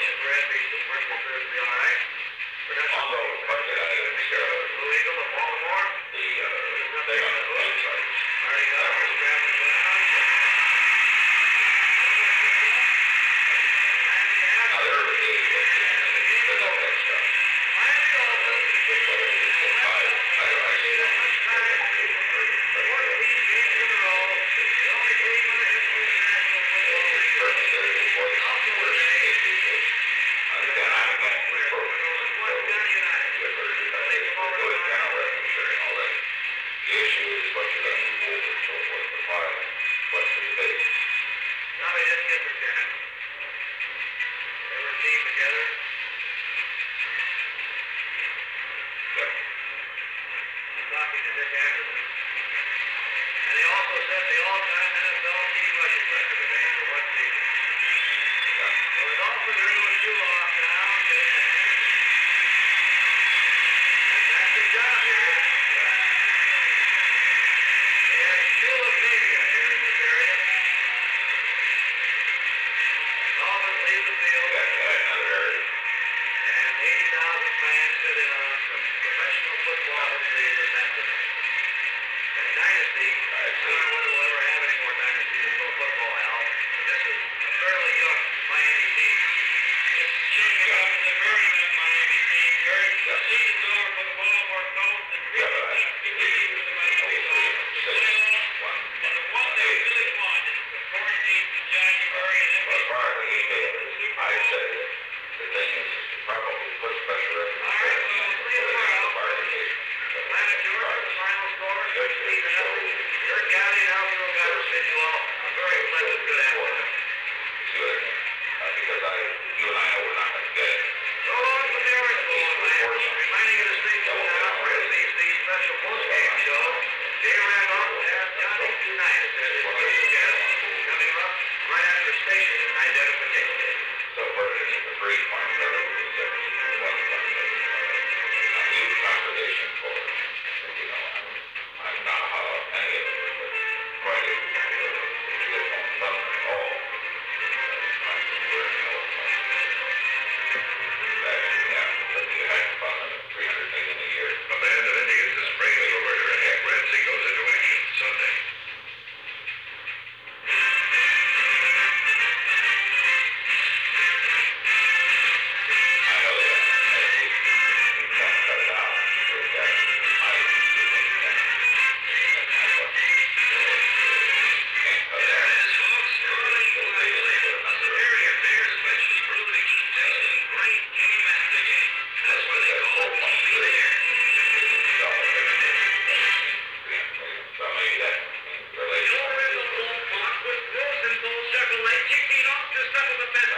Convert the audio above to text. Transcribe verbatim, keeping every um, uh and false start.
promotion for N B C. First one proves to be all right. Production. Although, budget items, uh, Blue Eagle of Baltimore. the, uh, thing on the website. Marty Governor, Travis Brown. Now, there are the, there's all that stuff. Miami Dolphins. But whether it's a five, I, I see them. fourteen games in a row. The only team in the history of national football. First, there is what is the worst case because, uh, again, I'm against the program. The issue is what you're going to move over and so forth, the file, what's the debate. No, they didn't get the chance. They were a team together. Yep. Talking to Dick Anderson. And he also set the all-time N F L team rushing record today for one season. Yeah. So the Dolphins are doing two off now, sitting ahead. Fantastic job here. They have Shula Mania here in this area. Dolphins leave the field. That's another area. And eighty thousand fans sitting on some professional football this afternoon. And Dynasty, I don't know whether we'll ever have any more Dynasty to throw football, Al. But this is a fairly young Miami team. It's shaking up the very young Miami team. Very the season's over for the Baltimore Colts and Yeah, really but I- competing with the Miami Dolphins. The playoffs, One, and the one they really want is the quarantine in January and then well, as far as the email is, I say that the thing is to probably put special reference All right, well, on three the tomorrow. fire engagement. Atlanta, Georgia, the final score, sixteen to nothing. Your County and Alvaro got to send you all a very pleasant good afternoon. See what I mean? Uh, because I, you and I know we're not going to get it. So long from the Orange Bowl, Miami. Reminding you to stay tuned now for N B C's special postgame show. Jay Randolph will have Johnny tonight as their special guest coming up right after station identification. So further, the brief one, that it was seventeen, one, one, I'm huge conservation for, you know, I'm, I'm not how any of it, but quite a, to get on some at all. I'm very old. That, yeah, but you have to fund them three hundred million a year. A band of Indians is bringing the murder and Hank Ramsey goes into action Sunday. I know that, and we, we can't cut it out, because that, I, you think you can. That's my question. Can't cut it There out. it is, folks. Early Wednesday, a Superior Bears legend proving he tasted great game after game. That's what they call T V there. So maybe that means The related. original ballpark with Rosenthal Chevrolet kicking off to settle the fence